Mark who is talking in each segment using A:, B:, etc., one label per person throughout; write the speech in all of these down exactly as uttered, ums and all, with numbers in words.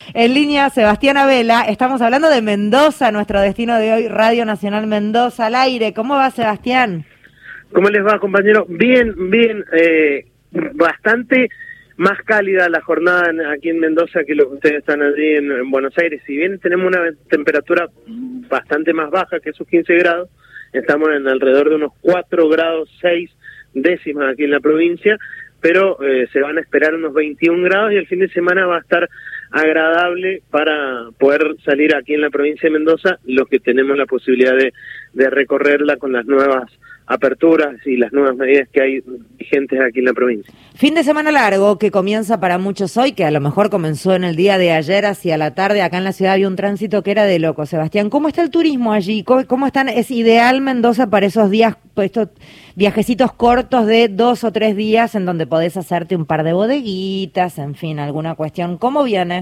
A: En línea, Sebastián Abela. Estamos hablando de Mendoza, nuestro destino de hoy, Radio Nacional Mendoza al aire. ¿Cómo va, Sebastián?
B: ¿Cómo les va, compañero? Bien, bien. Eh, bastante más cálida la jornada aquí en Mendoza que lo que ustedes están allí en, en Buenos Aires. Si bien tenemos una temperatura bastante más baja que esos quince grados, estamos en alrededor de unos cuatro grados seis décimas aquí en la provincia, pero eh, se van a esperar unos veintiún grados y el fin de semana va a estar agradable para poder salir aquí en la provincia de Mendoza, los que tenemos la posibilidad de, de recorrerla con las nuevas aperturas y las nuevas medidas que hay vigentes aquí en la provincia.
A: Fin de semana largo que comienza para muchos hoy, que a lo mejor comenzó en el día de ayer hacia la tarde. Acá en la ciudad había un tránsito que era de loco. Sebastián, ¿cómo está el turismo allí? ¿Cómo, cómo están? ¿Es ideal Mendoza para esos días, estos viajecitos cortos de dos o tres días en donde podés hacerte un par de bodeguitas, en fin, alguna cuestión? ¿Cómo viene?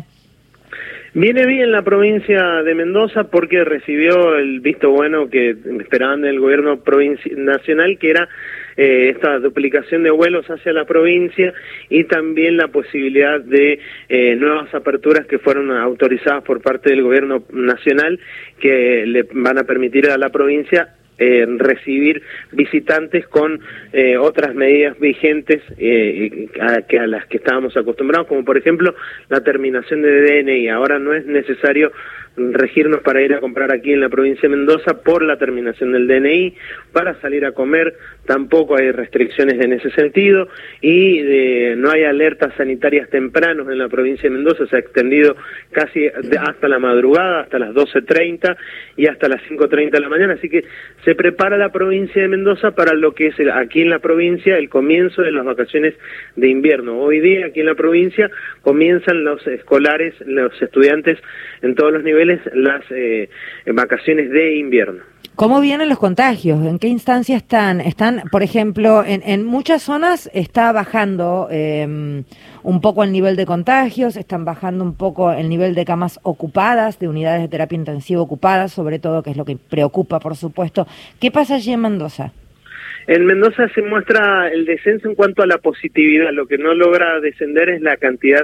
B: Viene bien la provincia de Mendoza porque recibió el visto bueno que esperaban del gobierno provinci- nacional, que era eh, esta duplicación de vuelos hacia la provincia y también la posibilidad de eh, nuevas aperturas que fueron autorizadas por parte del gobierno nacional, que le van a permitir a la provincia Eh, recibir visitantes con eh, otras medidas vigentes eh, a, que a las que estábamos acostumbrados, como por ejemplo la terminación de D N I. Ahora no es necesario regirnos para ir a comprar aquí en la provincia de Mendoza por la terminación del D N I, para salir a comer tampoco hay restricciones en ese sentido y eh, no hay alertas sanitarias tempranos en la provincia de Mendoza. Se ha extendido casi de, hasta la madrugada, hasta las doce treinta y hasta las cinco treinta de la mañana, así que se prepara la provincia de Mendoza para lo que es el, aquí en la provincia el comienzo de las vacaciones de invierno. Hoy día aquí en la provincia comienzan los escolares, los estudiantes en todos los niveles, las eh, vacaciones de invierno.
A: ¿Cómo vienen los contagios? ¿En qué instancia están? Están, por ejemplo, en, en muchas zonas está bajando eh, un poco el nivel de contagios, están bajando un poco el nivel de camas ocupadas, de unidades de terapia intensiva ocupadas, sobre todo, que es lo que preocupa, por supuesto. ¿Qué pasa allí en Mendoza?
B: En Mendoza se muestra el descenso en cuanto a la positividad. Lo que no logra descender es la cantidad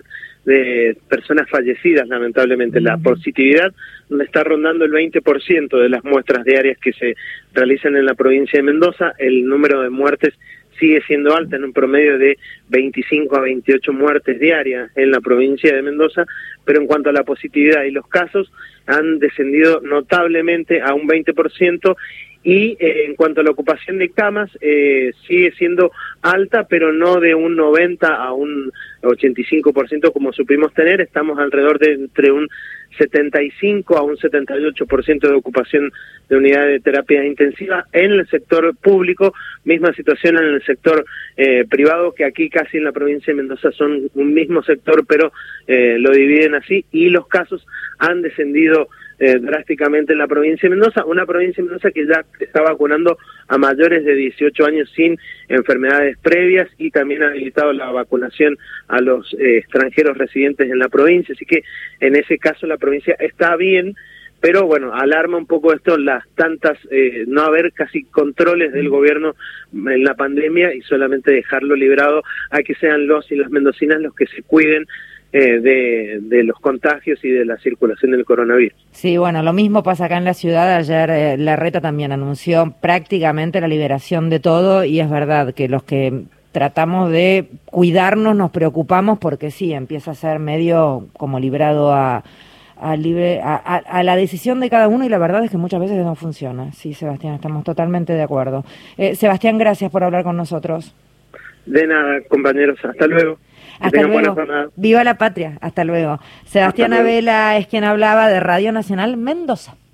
B: de personas fallecidas, lamentablemente. La positividad está rondando el veinte por ciento de las muestras diarias que se realizan en la provincia de Mendoza. El número de muertes sigue siendo alta, en un promedio de veinticinco a veintiocho muertes diarias en la provincia de Mendoza, pero en cuanto a la positividad y los casos han descendido notablemente a un veinte por ciento. Y eh, en cuanto a la ocupación de camas, eh, sigue siendo alta, pero no de un noventa a un ochenta y cinco por ciento como supimos tener. Estamos alrededor de entre un setenta y cinco a un setenta y ocho por ciento de ocupación de unidades de terapia intensiva en el sector público. Misma situación en el sector eh, privado, que aquí casi en la provincia de Mendoza son un mismo sector, pero eh, lo dividen así, y los casos han descendido Eh, drásticamente en la provincia de Mendoza, una provincia de Mendoza que ya está vacunando a mayores de dieciocho años sin enfermedades previas y también ha habilitado la vacunación a los eh, extranjeros residentes en la provincia, así que en ese caso la provincia está bien, pero bueno, alarma un poco esto, las tantas, eh, no haber casi controles del gobierno en la pandemia y solamente dejarlo librado a que sean los y las mendocinas los que se cuiden Eh, de, de los contagios y de la circulación del coronavirus.
A: Sí, bueno, lo mismo pasa acá en la ciudad. Ayer eh, Larreta también anunció prácticamente la liberación de todo, y es verdad que los que tratamos de cuidarnos nos preocupamos porque sí, empieza a ser medio como librado a, a, libre, a, a, a la decisión de cada uno, y la verdad es que muchas veces no funciona. Sí, Sebastián, estamos totalmente de acuerdo. Eh, Sebastián, gracias por hablar con nosotros.
B: De nada, compañeros, hasta luego.
A: Hasta luego. Viva la patria. Hasta luego. Sebastián Abela es quien hablaba de Radio Nacional Mendoza.